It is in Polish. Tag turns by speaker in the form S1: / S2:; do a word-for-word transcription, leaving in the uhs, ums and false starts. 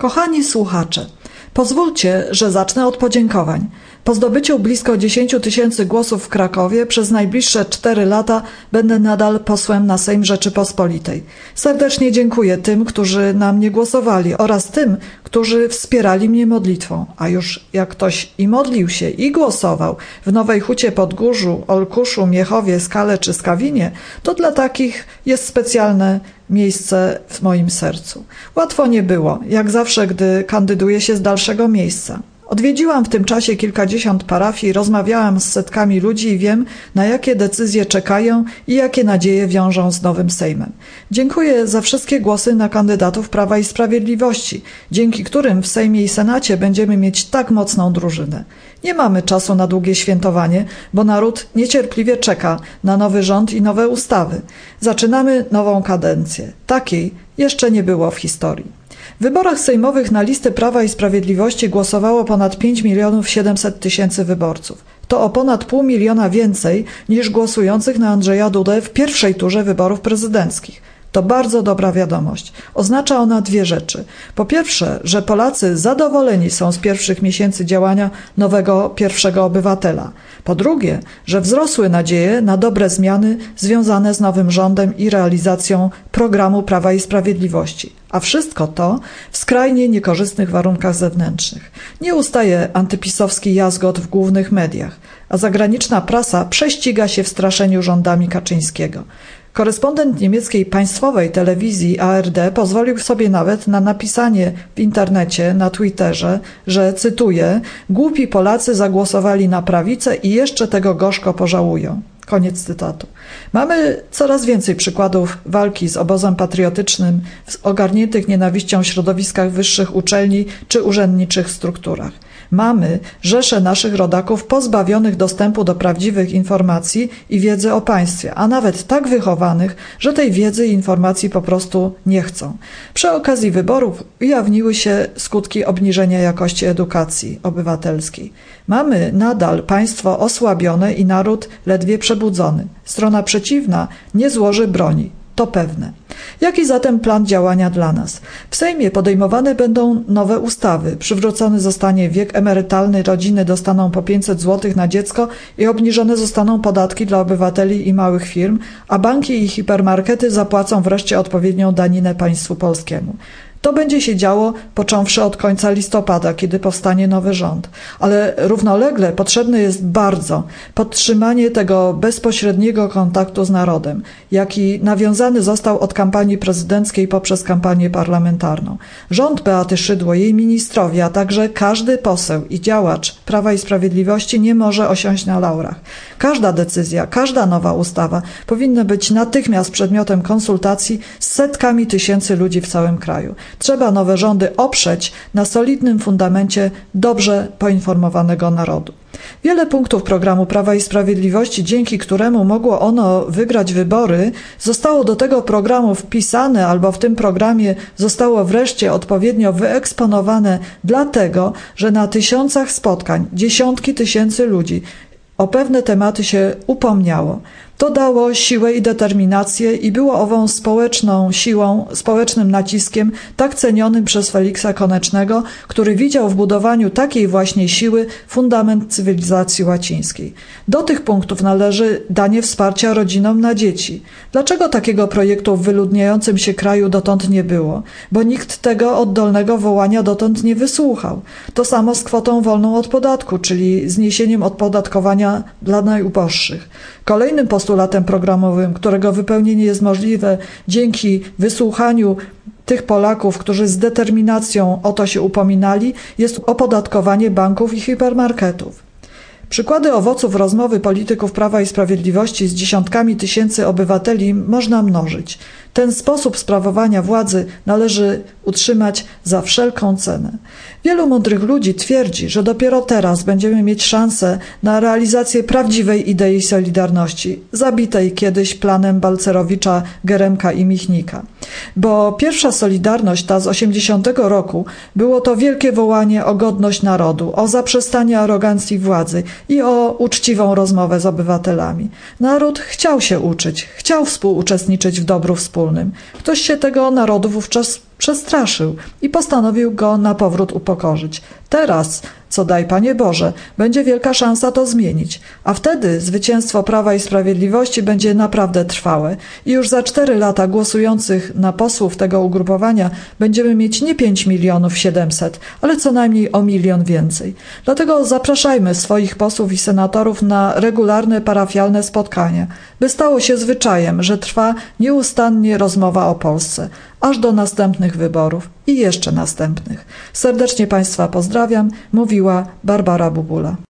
S1: Kochani słuchacze, pozwólcie, że zacznę od podziękowań. Po zdobyciu blisko dziesięć tysięcy głosów w Krakowie przez najbliższe cztery lata będę nadal posłem na Sejm Rzeczypospolitej. Serdecznie dziękuję tym, którzy na mnie głosowali oraz tym, którzy wspierali mnie modlitwą. A już jak ktoś i modlił się i głosował w Nowej Hucie Podgórzu, Olkuszu, Miechowie, Skale czy Skawinie, to dla takich jest specjalne miejsce w moim sercu. Łatwo nie było, jak zawsze, gdy kandyduję się z dalszego miejsca. Odwiedziłam w tym czasie kilkadziesiąt parafii, rozmawiałam z setkami ludzi i wiem, na jakie decyzje czekają i jakie nadzieje wiążą z nowym Sejmem. Dziękuję za wszystkie głosy na kandydatów Prawa i Sprawiedliwości, dzięki którym w Sejmie i Senacie będziemy mieć tak mocną drużynę. Nie mamy czasu na długie świętowanie, bo naród niecierpliwie czeka na nowy rząd i nowe ustawy. Zaczynamy nową kadencję. Takiej jeszcze nie było w historii. W wyborach sejmowych na listy Prawa i Sprawiedliwości głosowało ponad pięć milionów siedemset tysięcy wyborców. To o ponad pół miliona więcej niż głosujących na Andrzeja Dudę w pierwszej turze wyborów prezydenckich. To bardzo dobra wiadomość. Oznacza ona dwie rzeczy. Po pierwsze, że Polacy zadowoleni są z pierwszych miesięcy działania nowego pierwszego obywatela. Po drugie, że wzrosły nadzieje na dobre zmiany związane z nowym rządem i realizacją programu Prawa i Sprawiedliwości. A wszystko to w skrajnie niekorzystnych warunkach zewnętrznych. Nie ustaje antypisowski jazgot w głównych mediach, a zagraniczna prasa prześciga się w straszeniu rządami Kaczyńskiego. Korespondent niemieckiej państwowej telewizji A R D pozwolił sobie nawet na napisanie w internecie, na Twitterze, że, cytuję, głupi Polacy zagłosowali na prawicę i jeszcze tego gorzko pożałują. Koniec cytatu. Mamy coraz więcej przykładów walki z obozem patriotycznym w ogarniętych nienawiścią środowiskach wyższych uczelni czy urzędniczych strukturach. Mamy rzesze naszych rodaków pozbawionych dostępu do prawdziwych informacji i wiedzy o państwie, a nawet tak wychowanych, że tej wiedzy i informacji po prostu nie chcą. Przy okazji wyborów ujawniły się skutki obniżenia jakości edukacji obywatelskiej. Mamy nadal państwo osłabione i naród ledwie przebudzony. Strona przeciwna nie złoży broni. To pewne. Jaki zatem plan działania dla nas? W Sejmie podejmowane będą nowe ustawy. Przywrócony zostanie wiek emerytalny, rodziny dostaną po pięćset złotych na dziecko i obniżone zostaną podatki dla obywateli i małych firm, a banki i hipermarkety zapłacą wreszcie odpowiednią daninę państwu polskiemu. To będzie się działo począwszy od końca listopada, kiedy powstanie nowy rząd. Ale równolegle potrzebne jest bardzo podtrzymanie tego bezpośredniego kontaktu z narodem, jaki nawiązany został od kampanii prezydenckiej poprzez kampanię parlamentarną. Rząd Beaty Szydło, jej ministrowie, a także każdy poseł i działacz Prawa i Sprawiedliwości nie może osiąść na laurach. Każda decyzja, każda nowa ustawa powinna być natychmiast przedmiotem konsultacji z setkami tysięcy ludzi w całym kraju. Trzeba nowe rządy oprzeć na solidnym fundamencie dobrze poinformowanego narodu. Wiele punktów programu Prawa i Sprawiedliwości, dzięki któremu mogło ono wygrać wybory, zostało do tego programu wpisane albo w tym programie zostało wreszcie odpowiednio wyeksponowane, dlatego że na tysiącach spotkań dziesiątki tysięcy ludzi o pewne tematy się upomniało. To dało siłę i determinację i było ową społeczną siłą, społecznym naciskiem tak cenionym przez Feliksa Konecznego, który widział w budowaniu takiej właśnie siły fundament cywilizacji łacińskiej. Do tych punktów należy danie wsparcia rodzinom na dzieci. Dlaczego takiego projektu w wyludniającym się kraju dotąd nie było? Bo nikt tego oddolnego wołania dotąd nie wysłuchał. To samo z kwotą wolną od podatku, czyli zniesieniem odpodatkowania dla najuboższych. Kolejnym postulatem programowym, którego wypełnienie jest możliwe dzięki wysłuchaniu tych Polaków, którzy z determinacją o to się upominali, jest opodatkowanie banków i hipermarketów. Przykłady owoców rozmowy polityków Prawa i Sprawiedliwości z dziesiątkami tysięcy obywateli można mnożyć. Ten sposób sprawowania władzy należy utrzymać za wszelką cenę. Wielu mądrych ludzi twierdzi, że dopiero teraz będziemy mieć szansę na realizację prawdziwej idei Solidarności, zabitej kiedyś planem Balcerowicza, Geremka i Michnika. Bo pierwsza Solidarność, ta z osiemdziesiątego roku, było to wielkie wołanie o godność narodu, o zaprzestanie arogancji władzy i o uczciwą rozmowę z obywatelami. Naród chciał się uczyć, chciał współuczestniczyć w dobru wspólnym. Ktoś się tego narodu wówczas przestraszył i postanowił go na powrót upokorzyć. Teraz, co daj Panie Boże, będzie wielka szansa to zmienić, a wtedy zwycięstwo Prawa i Sprawiedliwości będzie naprawdę trwałe i już za cztery lata głosujących na posłów tego ugrupowania będziemy mieć nie pięć milionów siedemset, ale co najmniej o milion więcej. Dlatego zapraszajmy swoich posłów i senatorów na regularne parafialne spotkania, by stało się zwyczajem, że trwa nieustannie rozmowa o Polsce, aż do następnych wyborów i jeszcze następnych. Serdecznie Państwa pozdrawiam, mówiła Barbara Bubula.